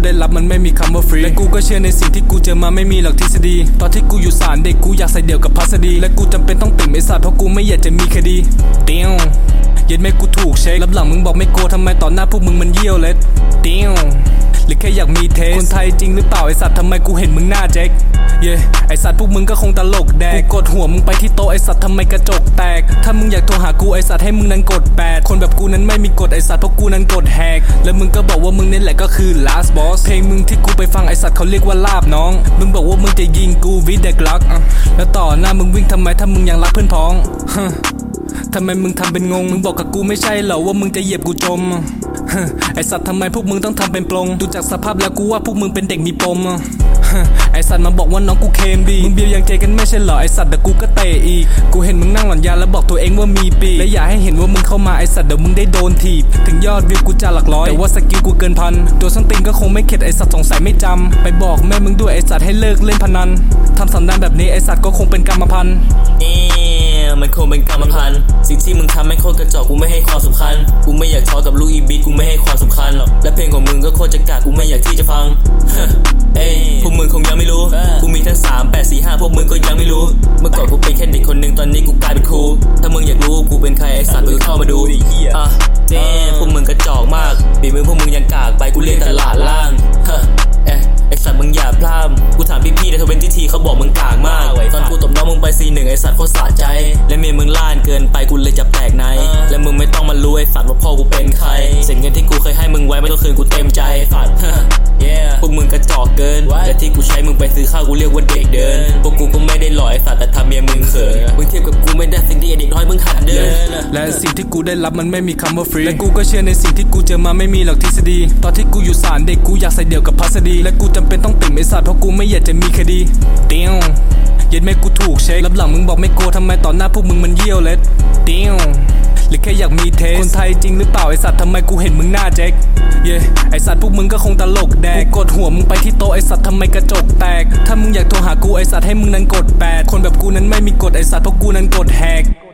ได้รับมันไม่มีคำว่าฟรีและกูก็เชื่อในสิ่งที่กูเจอมาไม่มีหลักทฤษฎีตอนที่กูอยู่ศาลเด็กกูอยากใส่เดี่ยวกับพัสดีและกูจำเป็นต้องติ่มไอ้สัตว์เพราะกูไม่อยากจะมีคดีเตี้ยวเย็นแม่กูถูกเช็ครับหลังมึงบอกไม่โกทำไมต่อหน้าพวกมึงมันเยี่ยวเล็ดเตี้ยวหรือแค่อยากมีเทสคนไทยจริงหรือเปล่าไอสัตว์ทำไมกูเห็นมึงหน้าเจ๊กไอสัตว์พวกมึงก็คงตลกแดกกูกดหัวมึงไปที่โต๊ะไอสัตว์ทำไมกระจกแตกถ้ามึงอยากโทรหากูไอสัตว์ให้มึงนั้นกด8คนแบบกูนั้นไม่มีกฎไอสัตว์เพราะกูนั้นกดแหกแล้วมึงก็บอกว่ามึงนี่แหละก็คือ last boss เพลงมึงที่กูไปฟังไอสัตว์เขาเรียกว่าลาบน้องมึงบอกว่ามึงจะยิงกูวิดเด็กลักแล้วต่อหน้ามึงวิ่งทำไมถ้ามึงยังรักเพื่อนพ้องทำไมมึงทำเป็นงงมึงบอกกับกูไม่ใช่เหรอว่ามึงจะเหยียบกูจมไอสัตว์ทำไมพวกมึงต้องทำเป็นปลงดูจากสภาพแล้วกูว่าพวกมึงเป็นเด็กมีปมไอสัตว์มาบอกว่าน้องกูเคมดีมึงเบียวยังเจกันไม่ใช่เหรอไอสัตว์เดี๋ยวกูก็เตะอีกกูเห็นมึงนั่งหลังยาแล้วบอกตัวเองว่ามีปีและอย่าให้เห็นว่ามึงเข้ามาไอสัตว์เดี๋ยวมึงได้โดนถีบถึงยอดวิวกูจะหลักร้อยแต่ว่าสกิลกูเกินพันตัวส้นตีนก็คงไม่เข็ดไอสัตว์สงสัยไม่จำไปบอกแม่มึงด้วยไอสัตว์ให้เลิกเล่นพนันทำสันดานแบบนี้ไอสัตว์ก็คงเป็นกรรมพันธุ์มันคงเป็นกรรมพันธุ์สิ่งที่มึงทำไม่โคตรกระจอกกูไม่ให้ความสำคัญกูไม่อยากทอกับลูกอีบีกูไม่ให้ความสำคัญหรอกและเพลงของมึงก็โคตรจะกากกูไม่อยากที่จะฟังพวกมึงคงยังไม่รู้กูมีทั้ง3 8 4 5พวกมึงก็ยังไม่รู้เมื่อก่อนกูเป็นแค่เด็กคนหนึ่งตอนนี้กูกลายเป็นครูถ้ามึงอยากรู้กูเป็นใครไอสัตว์มึงเข้ามาดูพวกมึงกระจอกมากปีมือพวกมึงยังกากไปกูเรียนตลาดล่างไอสัตว์มึงอย่าพลาดกูถามพี่ๆใน20 ทีเขาบอกมึงกากมากตอนกูตบน้องมึงไปC1ไอสัตว์โคตรสะใจและเมียมึงล้านเกินไปกูเลยจะแปลกในและมึงไม่ต้องมารู้ไอสัตว์ว่าพ่อกูเป็นใครเสร็จเงินที่กูเคยให้มึงไว้ไม่ต้องคืนกูเต็มใจสัตว์พวกมึงกระจอกเกินแต่ที่กูใช้มึงไปซื้อข้าวกูเรียกว่าเด็กเดินพวกกูก็ไม่ได้หล่อไอสัตว์แต่ทำเมียมึงเขินมึงเทียบกับกูไม่ได้สิ่งที่เด็กน้อยมึงหัดเดินและสิ่งที่กูได้รับมันไม่มีคำว่าฟรีและกูก็เชื่อในสิ่งที่กูเจอมาไม่มีหลักทฤษฎีตอนที่กูอยู่ศาลเด็กกูอยากใส่เดี่ยวกับพัสดีและกูจำเป็นต้องติ่มไอสัตว์เพราะกูไม่อยากจะมีคดีเตี้ยวเย็นแม่กูถูกเช็ครับหลังมึงบอกไม่โกทำไมต่อหน้าพวกมึงมันเยี่ยวเล็ดเตี้ยวหรือแค่อยากมีเทสคนไทยจริงหรือเปล่าไอสัตว์ทำไมกูเห็นมึงหน้าเจ๊กไอสัตว์พวกมึงก็คงตลกแดกกูกดหัวมึงไปที่โต๊ะไอสัตว์ทำไมกระจกแตกถ้ามึงอยากโทรหากูไอสัตว์ให้มึงนั้นกด8คนแบบกูนั้นไม่มีกฎไอสัตว์เพราะกูนั้นกดแหก